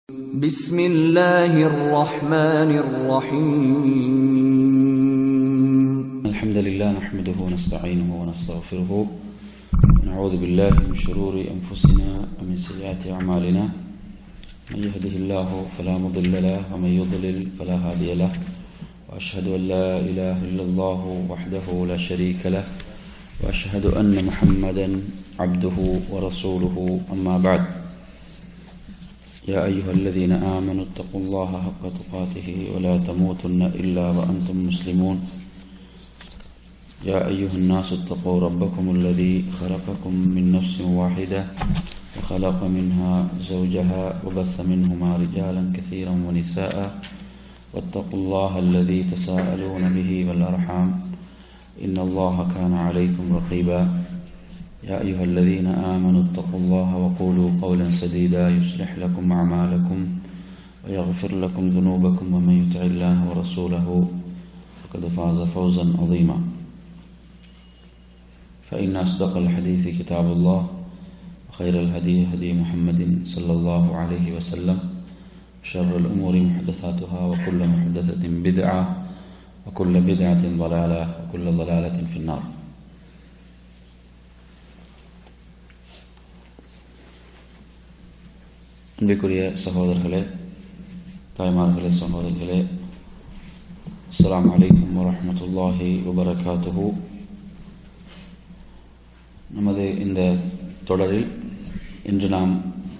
بسم الله الرحمن الرحيم الحمد لله نحمده ونستعينه ونستغفره ونعوذ بالله من شرور أنفسنا ومن سيئات أعمالنا من يهده الله فلا مضل له ومن يضلل فلا هادي له وأشهد أن لا إله إلا الله وحده لا شريك له وأشهد أن محمدا عبده ورسوله أما بعد يا أيها الذين آمنوا اتقوا الله حق تقاته ولا تموتن إلا وأنتم مسلمون يا أيها الناس اتقوا ربكم الذي خلقكم من نفس واحدة وخلق منها زوجها وبث منهما رجالا كثيرا ونساء واتقوا الله الذي تساءلون به والأرحام إن الله كان عليكم رقيبا يا أيها الذين آمنوا اتقوا الله وقولوا قولا سديدا يصلح لكم أعمالكم ويغفر لكم ذنوبكم ومن يطع الله ورسوله فقد فاز فوزا عظيما فإن أصدق الحديث كتاب الله وخير الهدي هدي محمد صلى الله عليه وسلم وشر الأمور محدثاتها وكل محدثة بدعة وكل بدعة ضلالة وكل ضلالة في النار. அன்பிற்குரிய சகோதரர்களே, தாய்மார்களே, சகோதரிகளே, அஸ்ஸலாமு அலைக்கும் வரஹ்மத்துல்லாஹி வபரகாத்துஹு. நமது இந்த தொடரில் இன்று நாம்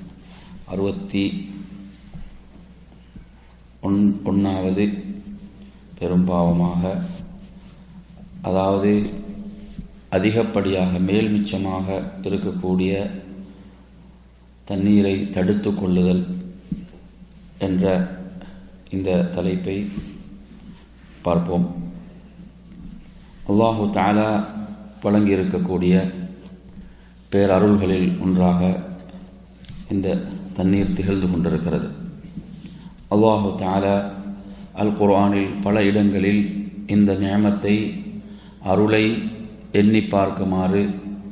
61வது பெரும்பாவமாக, அதாவது அதிகப்படியாக மேல் மிச்சமாக இருக்கக்கூடிய தண்ணீரை தடுத்து கொள்ளுதல் என்ற இந்த தலைப்பை பார்ப்போம். அல்லாஹு தஆலா வழங்கியிருக்கக்கூடிய பேரருள்களில் ஒன்றாக இந்த தண்ணீர் திகழ்ந்து கொண்டிருக்கிறது. அல்லாஹு தஆலா அல் குர்ஆனில் பல இடங்களில் இந்த நிஅமத்தை, அருளை எண்ணி பார்க்குமாறு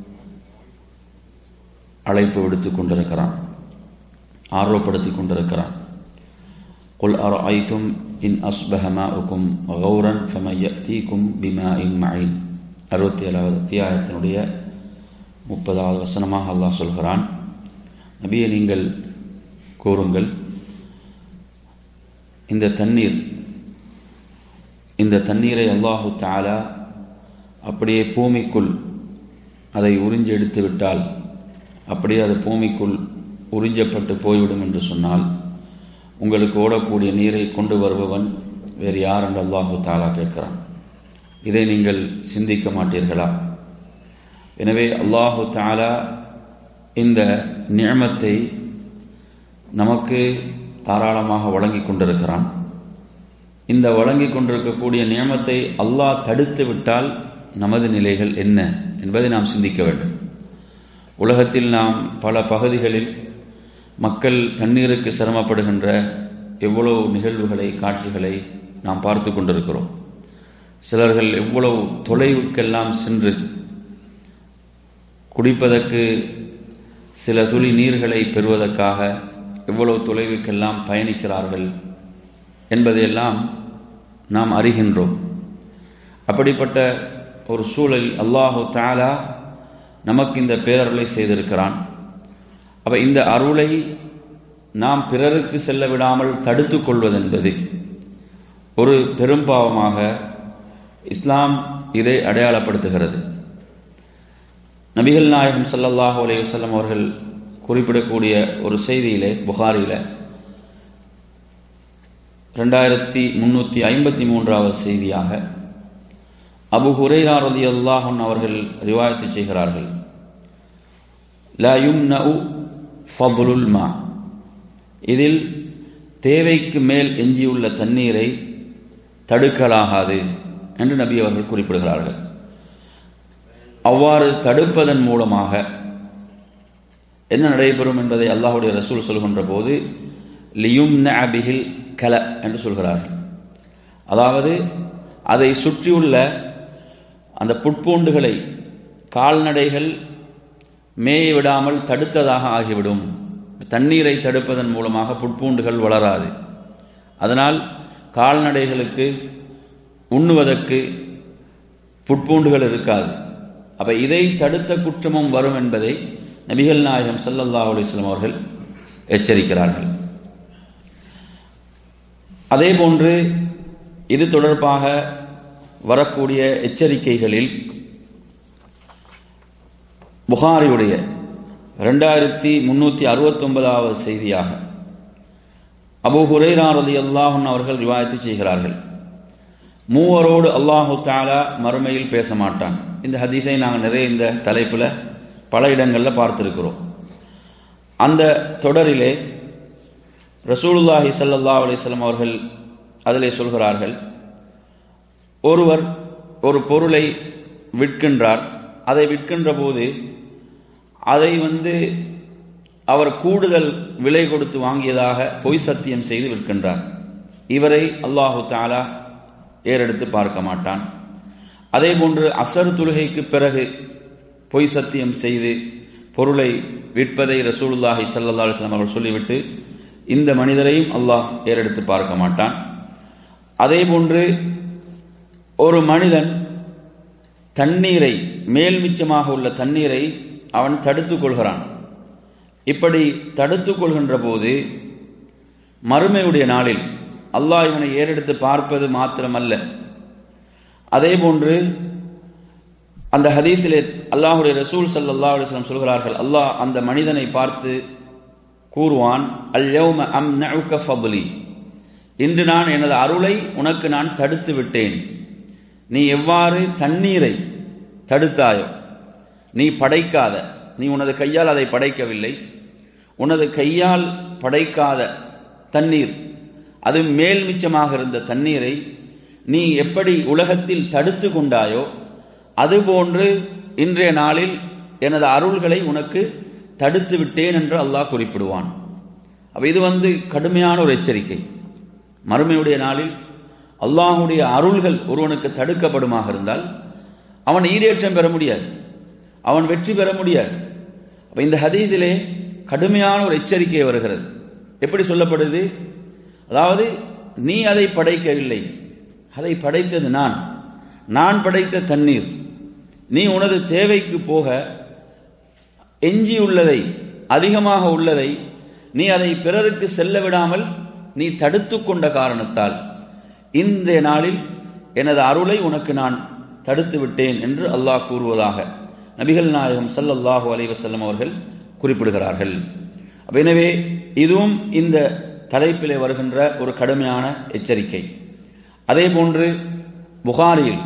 அழைப்பு விடுத்துக் கொண்டிருக்கிறான், ஆர்வப்படுத்திக் கொண்டிருக்கிறான். குல் அரஐதும் இன் அஸ்பஹ மாஉக்கும் கௌரன் ஃபமன் யஅதீக்கும் பிமாஇன் மஈன். 67வது அத்தியாயத்தினுடைய 30வது வசனமாக அல்லாஹ் சொல்கிறான், நபியே, நீங்கள் கூறுங்கள், இந்த தண்ணீரை அல்லாஹு தஆலா அப்படியே பூமிக்குள் அதை உறிஞ்சி எடுத்து விட்டால், அப்படியே அது பூமிக்குள் உறிஞ்சப்பட்டு போய்விடும் என்று சொன்னால், உங்களுக்கு ஓடக்கூடிய நீரை கொண்டு வருபவன் வேறு யார் என்று அல்லாஹு தஆலா கேட்கிறான். இதை நீங்கள் சிந்திக்க மாட்டீர்களா? எனவே அல்லாஹு தஆலா இந்த நிஅமத்தை நமக்கு தாராளமாக வழங்கி கொண்டிருக்கிறான். இந்த வழங்கி கொண்டிருக்கக்கூடிய நிஅமத்தை அல்லாஹ் தடுத்து விட்டால் நமது நிலைகள் என்ன என்பதை நாம் சிந்திக்க வேண்டும். உலகத்தில் நாம் பல பகுதிகளில் மக்கள் தண்ணீருக்கு சிரமப்படுகின்ற எவ்வளவு நிகழ்வுகளை, காட்சிகளை நாம் பார்த்து கொண்டிருக்கிறோம். சிலர்கள் எவ்வளவு தொலைவுக்கெல்லாம் சென்று குடிப்பதற்கு சில துளி நீர்களை பெறுவதற்காக எவ்வளவு தொலைவுக்கெல்லாம் பயணிக்கிறார்கள் என்பதையெல்லாம் நாம் அறிகின்றோம். அப்படிப்பட்ட ஒரு சூழலில் அல்லாஹு தஆலா நமக்கு இந்த பேரருளை செய்திருக்கிறான். அப்ப இந்த அருளை நாம் பிறருக்கு செல்ல விடாமல் தடுத்துக் கொள்வதென்பது ஒரு பெரும்பாவமாக இஸ்லாம் இதை அடையாளப்படுத்துகிறது. நபிகள் நாயகம் ஸல்லல்லாஹு அலைஹி வஸல்லம் அவர்கள் குறிப்பிடக்கூடிய ஒரு செய்தியிலே, புகாரியில 2353வது செய்தியாக அபூ ஹுரைரா ரலியல்லாஹு அன்ஹு அவர்கள் ரிவாயத் செய்கிறார்கள், லா யும்னஉ ஃபضலுல் மா, இதில் தேவைக்கு மேல் எஞ்சியுள்ள தண்ணீரை தடுக்கலாகாது என்று நபி அவர்கள் குறிப்பிடுகிறார்கள். அவ்வாறு தடுப்பதன் மூலமாக என்ன நடைபெறும் என்பதை அல்லாஹ்வுடைய ரசூல் சொல்கின்ற போது லியும்னஅ பிஹில் கல என்று சொல்கிறார்கள். அதாவது அதை சுற்றியுள்ள அந்த புட்பூண்டுகளை கால்நடைகள் மேய விடாமல் தடுத்ததாக ஆகிவிடும். தண்ணீரை தடுப்பதன் மூலமாக புட்பூண்டுகள் வளராது. அதனால் கால்நடைகளுக்கு உண்ணுவதற்கு புட்பூண்டுகள் இருக்காது. அப்ப இதை தடுத்த குற்றமும் வரும் என்பதை நபிகள் நாயகம் ஸல்லல்லாஹு அலைஹி வஸல்லம் அவர்கள் எச்சரிக்கிறார்கள். அதே போன்று இது தொடர்பாக வரக்கூடிய எச்சரிக்கைகளில் புகாரியுடைய 2369வது செய்தியாக அபூ ஹுரைரா ரலியல்லாஹு அன்ஹு அவர்கள் ரிவாயத்து செய்கிறார்கள், மூவரோடு அல்லாஹு தஆலா மறுமையில் பேச மாட்டான். இந்த ஹதீஸை நாங்கள் நிறைய இந்த தலைப்பில் பல இடங்களில் பார்த்திருக்கிறோம். அந்த தொடரிலே ரசூலுல்லாஹி ஸல்லல்லாஹு அலைஹி வஸல்லம் அவர்கள் அதிலே சொல்கிறார்கள், ஒருவர் ஒரு பொருளை விற்கின்றார். அதை விற்கின்ற போது அதை அவர் கூடுதல் விலை கொடுத்து வாங்கியதாக பொய் சத்தியம் செய்து விற்கின்றார். இவரை அல்லாஹு தஆலா ஏறெடுத்து பார்க்க மாட்டான். அதே போன்று அஸர் தொழுகைக்கு பிறகு பொய் சத்தியம் செய்து பொருளை விற்பதை ரசூலுல்லாஹி ஸல்லல்லாஹு அலைஹி வஸல்லம் அவர்கள் சொல்லிவிட்டு இந்த மனிதரையும் அல்லாஹ் ஏறெடுத்து பார்க்க மாட்டான். அதே போன்று ஒரு மனிதன் தண்ணீரை, மேல் மிச்சமாக உள்ள தண்ணீரை அவன் தடுத்துக் கொள்கிறான். இப்படி தடுத்துக் கொள்கின்ற போது மறுமையுடைய நாளில் அல்லாஹ் இவனை ஏறெடுத்து பார்ப்பது மாத்திரமல்ல, அதே போன்று அந்த ஹதீஸிலே அல்லாஹ்வுடைய ரசூல் ஸல்லல்லாஹு அலைஹி வஸல்லம் சொல்கிறார்கள், அல்லாஹ் அந்த மனிதனை பார்த்து கூறுவான், அல் யௌம அம்னஉக ஃபத்லி, இன்று நான் எனது அருளை உனக்கு நான் தடுத்து விட்டேன். நீ எவ்வாறு தண்ணீரை தடுத்தாயோ, நீ படைக்காத, நீ உனது கையால் அதை படைக்கவில்லை, உனது கையால் படைக்காத தண்ணீர், அது மேல் மிச்சமாக இருந்த தண்ணீரை நீ எப்படி உலகத்தில் தடுத்து கொண்டாயோ, அதுபோன்று இன்றைய நாளில் எனது அருள்களை உனக்கு தடுத்து விட்டேன் என்று அல்லாஹ் குறிப்பிடுவான். அப்ப இது கடுமையான ஒரு எச்சரிக்கை. மறுமையுடைய நாளில் அல்லாஹுடைய அருள்கள் ஒருவனுக்கு தடுக்கப்படுமாக இருந்தால் அவன் ஈடேற்றம் பெற முடியாது, அவன் வெற்றி பெற முடியாது. அப்ப இந்த ஹதீஸிலே கடுமையான ஒரு எச்சரிக்கை வருகிறது. எப்படி சொல்லப்படுது? அதாவது நீ அதை படைக்கவில்லை, அதை படைத்தது நான் படைத்த தண்ணீர். நீ உனது தேவைக்கு போக எஞ்சியுள்ளதை, அதிகமாக உள்ளதை நீ அதை பிறருக்கு செல்ல விடாமல் நீ தடுத்து கொண்ட காரணத்தால் இன்றைய நாளில் எனது அருளை உனக்கு நான் தடுத்து விட்டேன் என்று அல்லாஹ் கூறுவதாக நபிகள் நாயகம் ஸல்லல்லாஹு அலைஹி வஸல்லம் அவர்கள் குறிப்பிடுகிறார்கள். எனவே இதுவும் இந்த தலைப்பிலே வருகின்ற ஒரு கடுமையான எச்சரிக்கை. அதே போன்று புகாரியில்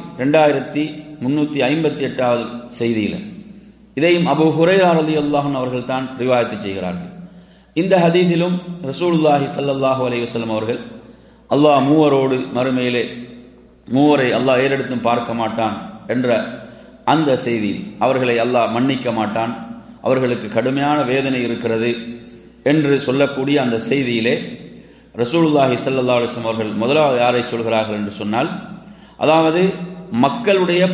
2358வது செய்தியில் இதையும் அபூ ஹுரைரா ரலியல்லாஹு அன்ஹு அவர்கள் தான் ரிவாயத்து செய்கிறார்கள். இந்த ஹதீஸிலும் ரசூலுல்லாஹி ஸல்லல்லாஹு அலைஹி வஸல்லம் அவர்கள் அல்லாஹ் மூவரோடு மறுமையிலே மூவரை அல்லாஹ் ஏறெடுத்தும் பார்க்க மாட்டான் என்ற அந்த செய்தியில் அவர்களை அல்லாஹ் மன்னிக்க மாட்டான், அவர்களுக்கு கடுமையான வேதனை இருக்கிறது என்று சொல்லக்கூடிய அந்த செய்தியிலே ரசூலுல்லாஹி ஸல்லல்லாஹு அலைஹி வஸல்லம் அவர்கள் முதலாவது யாரை சொல்கிறார்கள் என்று சொன்னால், அதாவது மக்களுடைய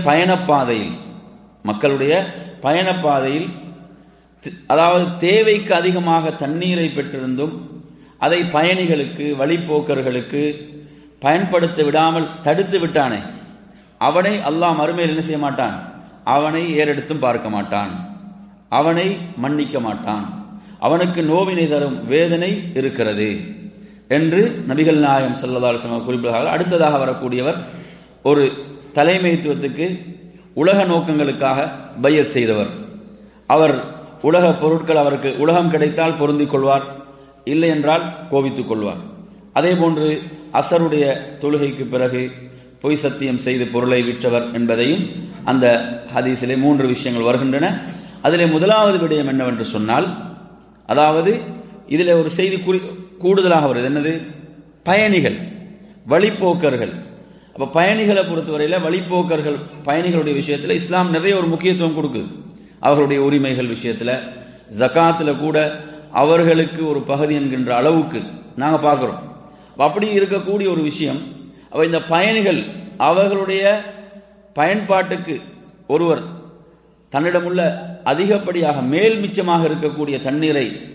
பயணப்பாதையில் அதாவது தேவைக்கு அதிகமாக தண்ணீரை பெற்றிருந்தும் அதை பயணிகளுக்கு, வழிப்போக்கர்களுக்கு பயன்படுத்த விடாமல் தடுத்து விட்டானே, அவனை அல்லாஹ் மறுமையில் என்ன செய்ய மாட்டான்? அவனை ஏறெடுத்தும் பார்க்க மாட்டான், அவனை மன்னிக்க மாட்டான், அவனுக்கு நோவினை தரும் வேதனை இருக்கிறது என்று நபிகள் நாயகம் ஸல்லல்லாஹு அலைஹி வஸல்லம் குறிப்பிடுகிறார்கள். அடுத்ததாக வரக்கூடியவர் ஒரு தலைமைத்துவத்துக்கு உலக நோக்கங்களுக்காக பையத் செய்தவர். அவர் உலக பொருட்கள், அவருக்கு உலகம் கிடைத்தால் பொருந்திக் கொள்வார், இல்லை என்றால் கோபித்துக் கொள்வார். அதே போன்று அசருடைய தொழுகைக்கு பிறகு பொய் சத்தியம் செய்து பொருளை விற்றவர் என்பதையும் அந்த ஹதீஸிலே 3 விஷயங்கள் வருகின்றன. அதிலே முதலாவது விடயம் என்னவென்று சொன்னால், அதாவது இதில் ஒரு செய்தி கூடுதலாக வருது. என்னது? பயணிகள், வழிப்போக்கர்கள். அப்ப பயணிகளை பொறுத்தவரையில் வழிப்போக்கர்கள், பயணிகளுடைய விஷயத்தில் இஸ்லாம் நிறைய ஒரு முக்கியத்துவம் கொடுக்குது. அவர்களுடைய உரிமைகள் விஷயத்தில், ஜகாத்துல கூட அவர்களுக்கு ஒரு பகுதி என்கின்ற அளவுக்கு நாங்கள் பார்க்கிறோம். அப்படி இருக்கக்கூடிய ஒரு விஷயம். அப்ப இந்த பயணிகள் அவர்களுடைய பயன்பாட்டுக்கு ஒருவர் தன்னிடமுள்ள அதிகப்படியாக மேல் மிச்சமாக இருக்கக்கூடிய தண்ணீரை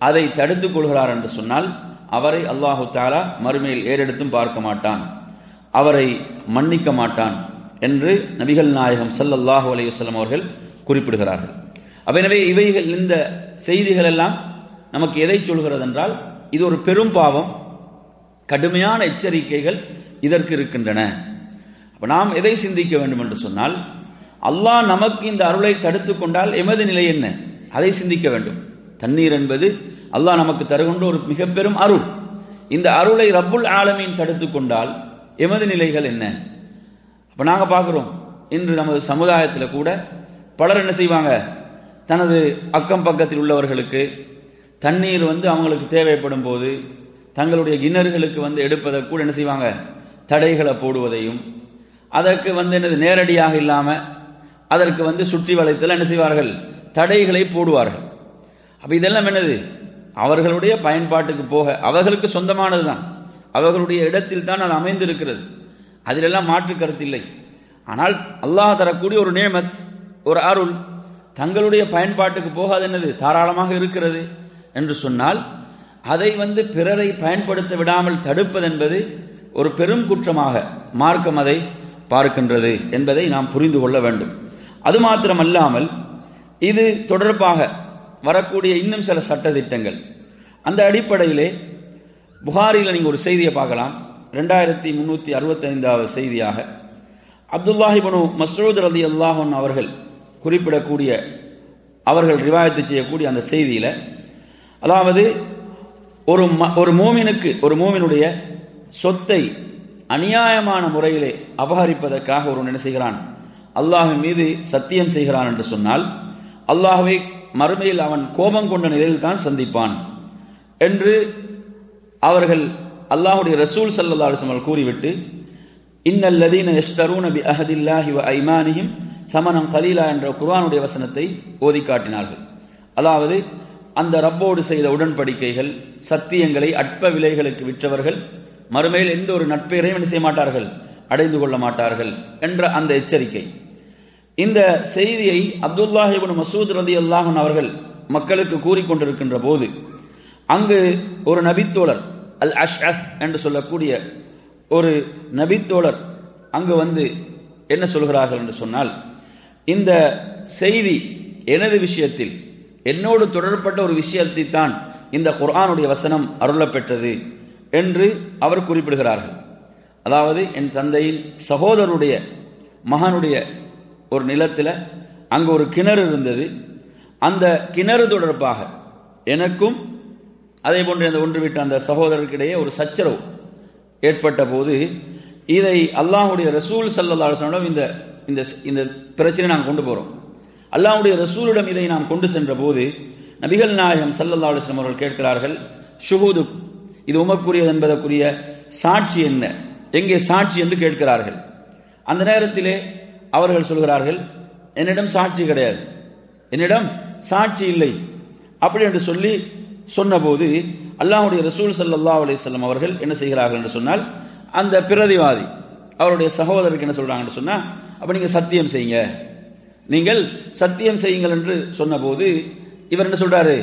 அதை தடுத்துக் கொள்கிறார் என்று சொன்னால் அவரை அல்லாஹு தஆலா மறுமையில் ஏறெடுத்தும் பார்க்க மாட்டான், அவரை மன்னிக்க மாட்டான் என்று நபிகள் நாயகம் ஸல்லல்லாஹு அலைஹி வஸல்லம் அவர்கள் குறிப்பிடுகிறார்கள். எனவே இவைகள், இந்த செய்திகள் எல்லாம் நமக்கு எதை சொல்கிறது என்றால், இது ஒரு பெரும் பாவம், கடுமையான எச்சரிக்கைகள் இதற்கு இருக்கின்றன. அப்ப நாம் எதை சிந்திக்க வேண்டும் என்று சொன்னால், அல்லாஹ் நமக்கு இந்த அருளை தடுத்துக் கொண்டால் எமது நிலை என்ன, அதை சிந்திக்க வேண்டும். தண்ணீர் என்பது அல்லாஹ் நமக்கு தருகின்ற ஒரு மிக பெரும் அருள். இந்த அருளை ரப்புல் ஆலமீன் தடுத்துக் கொண்டால் எமது நிலைகள் என்ன? அப்ப நாங்க பார்க்கிறோம், இன்று நமது சமுதாயத்தில் கூட பலர் என்ன செய்வாங்க, தனது அக்கம் பக்கத்தில் உள்ளவர்களுக்கு தண்ணீர் அவங்களுக்கு தேவைப்படும் போது தங்களுடைய கிணறுகளுக்கு எடுப்பதற்கு கூட என்ன செய்வாங்க, தடைகளை போடுவதையும், அதற்கு என்னது நேரடியாக இல்லாம அதற்கு சுற்றி வளைத்தல் என்ன செய்வார்கள், தடைகளை போடுவார்கள். அப்ப இதெல்லாம் என்னது, அவர்களுடைய பயன்பாட்டுக்கு போக அவர்களுக்கு சொந்தமானதுதான், அவர்களுடைய இடத்தில் தான் அது அமைந்திருக்கிறது, அதிலெல்லாம் மாற்று கருத்தில்லை. ஆனால் அல்லாஹ் தரக்கூடிய ஒரு நேமத், ஒரு அருள் தங்களுடைய பயன்பாட்டுக்கு போக அது என்னது தாராளமாக இருக்கிறது என்று சொன்னால், அதை பிறரை பயன்படுத்த விடாமல் தடுப்பது என்பது ஒரு பெரும் குற்றமாக மார்க்கம் அதை பார்க்கின்றது என்பதை நாம் புரிந்து கொள்ள வேண்டும். அது மாத்திரமல்லாமல் இது தொடர்பாக வரக்கூடிய இன்னும் சில சட்ட திட்டங்கள், அந்த அடிப்படையிலே புகாரியில் நீங்க ஒரு செய்தியை பார்க்கலாம். 2365வது செய்தியாக அப்துல்லாஹ் இப்னு மஸ்ஊத் ரலியல்லாஹு அன்ஹு அவர்கள் குறிப்பிடக்கூடிய, அவர்கள் ரிவாயத்து செய்யக்கூடிய அந்த செய்தியில, அதாவது ஒரு மூமினுக்கு, ஒரு மூமினுடைய சொத்தை அநியாயமான முறையிலே அபகரிப்பதற்காக ஒரு என்ன செய்கிறான், அல்லாஹ்வின் மீது சத்தியம் செய்கிறான் என்று சொன்னால், அல்லாஹ்வை மறுமையில் அவன் கோபம் கொண்ட நிலையில் தான் சந்திப்பான் என்று அவர்கள் அல்லாஹ்வுடைய ரசூல் ஸல்லல்லாஹு அலைஹி வஸல்லம் கூறிவிட்டு, இன்னல் லதீன யஷ்தரூன பி அஹதில்லாஹி வ ஐமானிஹிம் ஸமனன் கலீலா என்ற குர்ஆனுடைய வசனத்தை ஓதி காட்டினார்கள். அதாவது அந்த ரப்போடு செய்த உடன்படிக்கைகள், சத்தியங்களை அற்ப விலைகளுக்கு விற்றவர்கள் மறுமையில் எந்த ஒரு நட்பெயரையும் என்ன செய்ய மாட்டார்கள், அடைந்து கொள்ள மாட்டார்கள் என்ற அந்த எச்சரிக்கை. இந்த செய்தியை அப்துல்லாஹ் இப்னு மஸ்ஊத் ரலியல்லாஹு அன்ஹு அவர்கள் மக்களுக்கு கூறிக்கொண்டிருக்கின்ற போது, அங்கு ஒரு நபித்தோழர் அல் அஷ்அஸ் என்று சொல்லக்கூடிய ஒரு நபித்தோழர் அங்கு என்ன சொல்கிறார்கள் என்று சொன்னால், இந்த செய்தி எனது விஷயத்தில், என்னோடு தொடர்பட்ட ஒரு விஷயத்தை தான் இந்த குர்ஆனுடைய வசனம் அருளப்பெற்றது என்று அவர் குறிப்பிடுகிறார்கள். அதாவது என் தந்தையின் சகோதரருடைய மகனுடைய ஒரு நிலத்தில் அங்கு ஒரு கிணறு இருந்தது, அந்த கிணறு தொடர்பாக எனக்கும் அதே போன்று அந்த ஒன்று விட்ட அந்த சகோதரருக்கிடையே ஒரு சச்சரவு ஏற்பட்ட போது, இதை அல்லாஹ்வுடைய ரசூல் ஸல்லல்லாஹு அலைஹி வஸல்லம் இந்த பிரச்சனை நாம் கொண்டு போறோம். அல்லாஹ்வுடைய ரசூலிடம் இதை நாம் கொண்டு சென்ற போது நபிகள் நாயகம் ஸல்லல்லாஹு அலைஹி வஸல்லம் அவர்கள் கேட்கிறார்கள், ஷுஹூது, இது உமக்குரியது என்பதற்குரிய சாட்சி என்ன, எங்கே சாட்சி என்று கேட்கிறார்கள். அந்த நேரத்திலே அவர்கள் சொல்கிறார்கள், என்னிடம் சாட்சி கிடையாது, என்னிடம் சாட்சி இல்லை அப்படி என்று சொல்லி சொன்னபோது, அல்லாஹ்வுடைய ரசூல் ஸல்லல்லாஹு அலைஹி வஸல்லம் அவர்கள் என்ன செய்கிறார்கள் என்று சொன்னால், அந்த பிரதிவாதி அவருடைய சகோதரருக்கு என்ன சொல்றாங்கன்னு சொன்னா, அப்ப நீங்க சத்தியம் செய்யுங்க, நீங்கள் சத்தியம் செய்யுங்கள் என்று சொன்னபோது இவர் என்ன சொல்றாரு,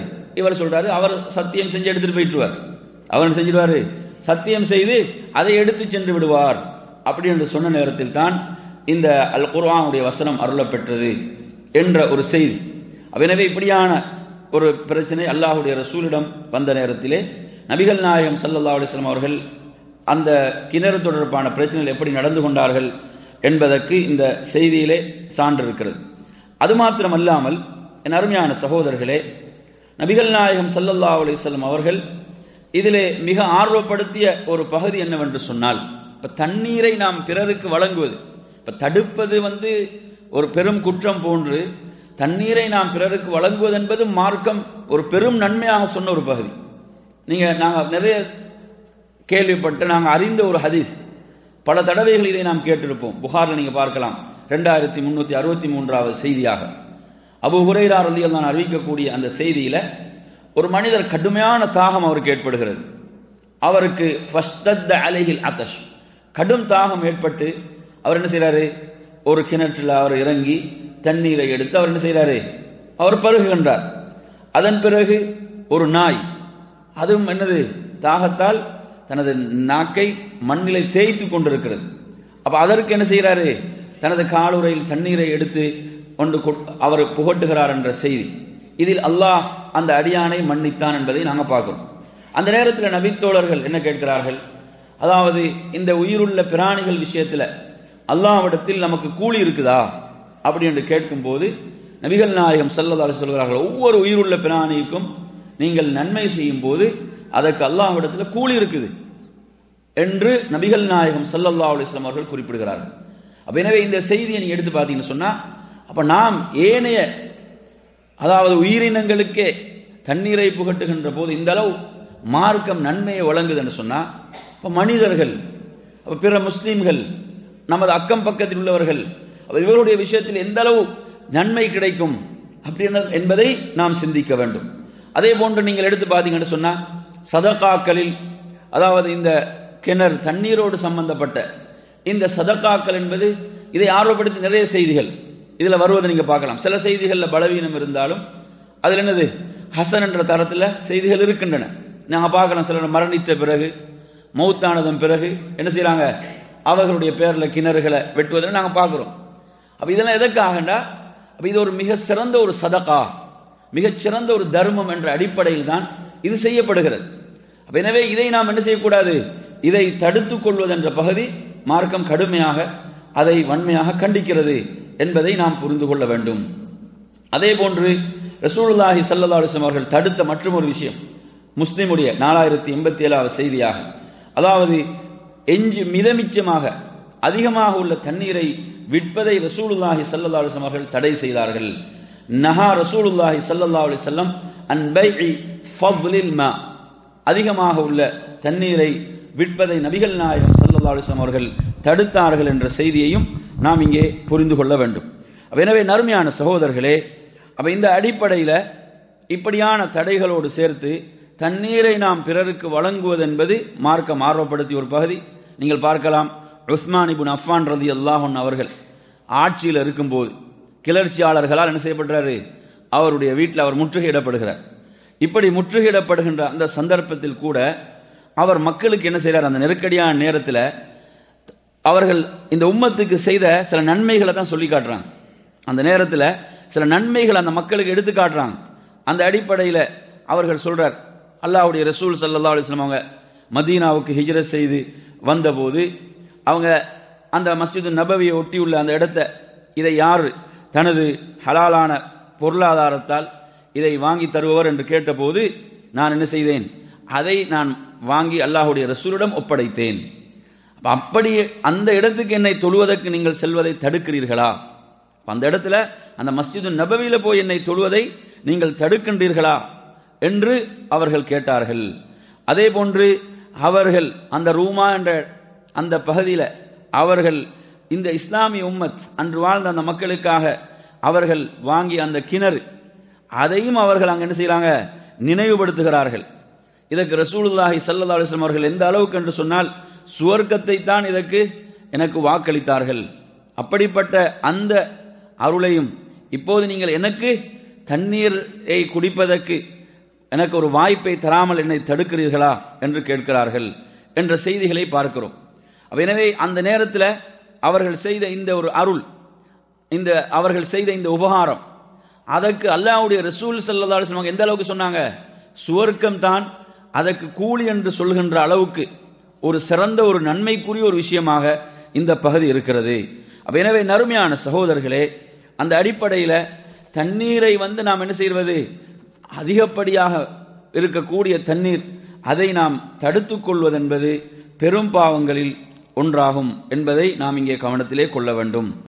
அவர் சத்தியம் செஞ்சு எடுத்துட்டு போயிட்டுவார், அவர் என்ன செஞ்சிருவாரு, சத்தியம் செய்து அதை எடுத்து சென்று விடுவார். அப்படி என்று சொன்ன நேரத்தில் தான் இந்த அல் குர்ஆனுடைய வசனம் அருளப்பெற்றது என்ற ஒரு செய்தி. எனவே இப்படியான ஒரு பிரச்சனை அல்லாஹ்வுடைய ரசூலிடம் வந்த நேரத்திலே நபிகள் நாயகம் ஸல்லல்லாஹு அலைஹி வஸல்லம் அவர்கள் அந்த கிணறு தொடர்பான பிரச்சனைகள் எப்படி நடந்து கொண்டார்கள் என்பதற்கு இந்த செய்தியிலே சான்று இருக்கிறது. அது மாத்திரமல்லாமல் என் அருமையான சகோதரர்களே, நபிகள் நாயகம் ஸல்லல்லாஹு அலைஹி வஸல்லம் அவர்கள் இதிலே மிக ஆர்வப்படுத்திய ஒரு பகுதி என்னவென்று சொன்னால், இப்ப தண்ணீரை நாம் பிறருக்கு வழங்குவது, இப்ப தடுப்பது ஒரு பெரும் குற்றம் போன்று தண்ணீரை நாம் பிறருக்கு வழங்குவது என்பது மார்க்கம் ஒரு பெரும் நன்மையாக சொன்ன ஒரு பகுதி. நாங்கள் நிறைய கேள்விப்பட்டு நாங்கள் அறிந்த ஒரு ஹதீஸ், பல தடவைகள் இதை நாம் கேட்டிருப்போம். புகாரில் நீங்க பார்க்கலாம், 2363வது செய்தியாக அபூ ஹுரைரா ரலியல்லாஹு அன்ஹு அறிவிக்கக்கூடிய அந்த செய்தியில, ஒரு மனிதர் கடுமையான தாகம் அவருக்கு ஏற்படுகிறது. அவருக்கு ஃபஸ்தத்த அலைஹில் அதஷ், கடும் தாகம் ஏற்பட்டு அவர் என்ன செய்யறாரு, ஒரு கிணற்றில் அவர் இறங்கி தண்ணீரை எடுத்து அவர் என்ன செய்யறாரு, அவர் பருகுகின்றார். அதன் பிறகு ஒரு நாய், அதுவும் என்னது, தாகத்தால் தனது நாக்கை மண்ணிலை தேய்த்து கொண்டிருக்கிறது. அப்ப அதற்கு என்ன செய்யறாரு, தனது காலுறையில் தண்ணீரை எடுத்து கொண்டு அவர் புகட்டுகிறார் என்ற செய்தி. இதில் அல்லாஹ் அந்த அடியானை மன்னித்தான் என்பதை நாங்க பார்க்கிறோம். அந்த நேரத்தில் நபித்தோழர்கள் என்ன கேட்கிறார்கள், அதாவது இந்த உயிருள்ள பிராணிகள் விஷயத்துல அல்லாஹ்விடத்தில் நமக்கு கூலி இருக்குதா அப்படி என்று கேட்கும் போது நபிகள் நாயகம் ஸல்லல்லாஹு அலைஹி சொல்கிறார்கள், ஒவ்வொரு உயிருள்ள பிராணிக்கும் நீங்கள் நன்மை செய்யும் போது அதற்கு அல்லாஹ்விடத்தில் கூலி இருக்குது என்று நபிகள் நாயகம் ஸல்லல்லாஹு அலைஹி வஸல்லம் அவர்கள் குறிப்பிடுகிறார்கள். அப்ப எனவே இந்த செய்தியை நீங்க எடுத்து பார்த்தீங்கன்னு சொன்னா, அப்ப நாம் ஏனைய அதாவது உயிரினங்களுக்கே தண்ணீரை புகட்டுகின்ற போது இந்த அளவு மார்க்கம் நன்மையை வழங்குது என்று சொன்னா, அப்ப மனிதர்கள், அப்ப பிற முஸ்லிம்கள், நமது அக்கம் பக்கத்தில் உள்ளவர்கள், இவருடைய விஷயத்தில் எந்த அளவு நன்மை கிடைக்கும் அப்படி என்பதை நாம் சிந்திக்க வேண்டும். அதே போன்று நீங்கள் எடுத்து பார்த்தீங்கன்னு சொன்னா, சதகாக்களில், அதாவது இந்த கிணறு தண்ணீரோடு சம்பந்தப்பட்ட இந்த சதகாக்கள் என்பது, இதை ஆர்வப்படுத்தி நிறைய செய்திகள் இதுல வருவதை நீங்க பார்க்கலாம். சில செய்திகள்ல பலவீனம் இருந்தாலும் அதுல என்னது, ஹசன் என்ற தரத்துல செய்திகள் இருக்கின்றன. நாங்க பார்க்கலாம், சிலர் மரணித்த பிறகு, மௌத்தானதன் பிறகு என்ன செய்யறாங்க, அவர்களுடைய பேர்ல கிணறுகளை வெட்டுவதை நாங்க பார்க்கிறோம். அப்ப இதெல்லாம் எதற்காகண்டா, அப்ப இது ஒரு மிக சிறந்த ஒரு சதகா, மிகச் சிறந்த ஒரு தர்மம் என்ற அடிப்படையில் தான் இது செய்யப்படுகிறது. அப்ப எனவே இதை நாம் என்ன செய்யக்கூடாது, இதை தடுத்துக் கொள்வது என்ற பகுதி மார்க்கம் கடுமையாக அதை வன்மையாக கண்டிக்கிறது என்பதை நாம் புரிந்து கொள்ள வேண்டும். அதே போன்று ரசூலுல்லாஹி ஸல்லல்லாஹு அலைஹி வஸல்லம் அவர்கள் தடுத்த மற்றும் ஒரு விஷயம், முஸ்லிமுடைய 4087வது செய்தியாக, அதாவது எஞ்சி மிதமிச்சமாக அதிகமாக உள்ள தண்ணீரை விற்பதை ரசூலுல்லாஹி ஸல்லல்லாஹு அலைஹி வஸல்லம் அவர்கள் தடை செய்தார்கள். நஹா ரசூலுல்லாஹி ஸல்லல்லாஹு அலைஹி வஸல்லம் அன் பைஇ ஃபضலில் மா, அதிகமாக உள்ள தண்ணீரை விற்பதை நபிகள் நாயகம் ஸல்லல்லாஹு அலைஹி வஸல்லம் அவர்கள் தடுத்தார்கள் என்ற செய்தியையும் நாம் இங்கே புரிந்து கொள்ள வேண்டும். எனவே நறுமையான சகோதரர்களே, அப்ப இந்த அடிப்படையில் இப்படியான தடைகளோடு சேர்த்து தண்ணீரை நாம் பிறருக்கு வழங்குவது என்பது மார்க்கம் ஆர்வப்படுத்திய ஒரு பகுதி. நீங்கள் பார்க்கலாம், உஸ்மான் இப்னு அஃபான் ரலியல்லாஹு அன்ஹு அவர்கள் ஆட்சியில் இருக்கும்போது கிளர்ச்சியாளர்களால் என்ன செய்யப்படுறாரு, அவருடைய வீட்டில் அவர் முற்றுகையிடப்படுகிறார். இப்படி முற்றுகையிடப்படுகின்ற அந்த சந்தர்ப்பத்தில் கூட அவர் மக்களுக்கு என்ன செய்யறார், அந்த நெருக்கடியான நேரத்தில் அவர்கள் இந்த உம்மத்துக்கு செய்த சில நன்மைகளை தான் சொல்லி காட்டுறாங்க. அந்த நேரத்தில் சில நன்மைகள் அந்த மக்களுக்கு எடுத்து காட்டுறாங்க. அந்த அடிப்படையில் அவர்கள் சொல்றார், அல்லாஹ்வுடைய ரசூல் ஸல்லல்லாஹு அலைஹி வஸல்லம் அவங்க மதீனாவுக்கு ஹிஜ்ரத் செய்து வந்தபோது அவங்க அந்த மஸ்ஜிது நபவியை ஒட்டியுள்ள அந்த இடத்தை, இதை யார் தனது ஹலாலான பொருளாதாரத்தால் இதை வாங்கி தருபவர் என்று கேட்டபோது நான் என்ன செய்தேன், அதை நான் வாங்கி அல்லாஹ்வுடைய ரசூலிடம் ஒப்படைத்தேன். அப்படி அந்த இடத்துக்கு என்னை தொழுவதற்கு நீங்கள் செல்வதை தடுக்கிறீர்களா, அந்த இடத்துல அந்த மஸ்ஜிது நபவியில போய் என்னை தொழுவதை நீங்கள் தடுக்கின்றீர்களா என்று அவர்கள் கேட்டார்கள். அதே போன்று அவர்கள் அந்த ரூமா என்ற அந்த பகுதியில் அவர்கள் இந்த இஸ்லாமிய உம்மத் அன்று வாழ்ந்த அந்த மக்களுக்காக அவர்கள் வாங்கி அந்த கிணறு, அதையும் அவர்கள் அங்க என்ன செய்யறாங்க, நினைவுபடுத்துகிறார்கள். இதற்கு ரசூலுல்லாஹி ஸல்லல்லாஹு அலைஹி வஸல்லம் அவர்கள் எந்த அளவுக்கு என்று சொன்னால், சுவர்க்கத்தை தான் இதற்கு எனக்கு வாக்களித்தார்கள். அப்படிப்பட்ட அந்த அருளையும் இப்போது நீங்கள் எனக்கு தண்ணீரை குடிப்பதற்கு எனக்கு ஒரு வாய்ப்பை தராமல் என்னை தடுக்கிறீர்களா என்று கேட்கிறார்கள் என்ற செய்திகளை பார்க்கிறோம். எனவே அந்த நேரத்தில் அவர்கள் செய்த இந்த ஒரு அருள், இந்த அவர்கள் செய்த இந்த உபகாரம், அதற்கு அல்லாஹ்வுடைய ரசூல் ஸல்லல்லாஹு அலைஹி வஸல்லம் எந்த அளவுக்கு சொன்னாங்க, சுவர்க்கம் தான் அதற்கு கூலி என்று சொல்கின்ற அளவுக்கு ஒரு சிறந்த ஒரு நன்மைக்குரிய ஒரு விஷயமாக இந்த பகுதி இருக்கிறது. எனவே நறுமையான சகோதரர்களே, அந்த அடிப்படையில் தண்ணீரை நாம் என்ன செய்வது, அதிகப்படியாக இருக்கக்கூடிய தண்ணீர் அதை நாம் தடுத்துக் கொள்வது என்பது பெரும் பாவங்களில் ஒன்றாகும் என்பதை நாம் இங்கே கவனத்திலே கொள்ள வேண்டும்.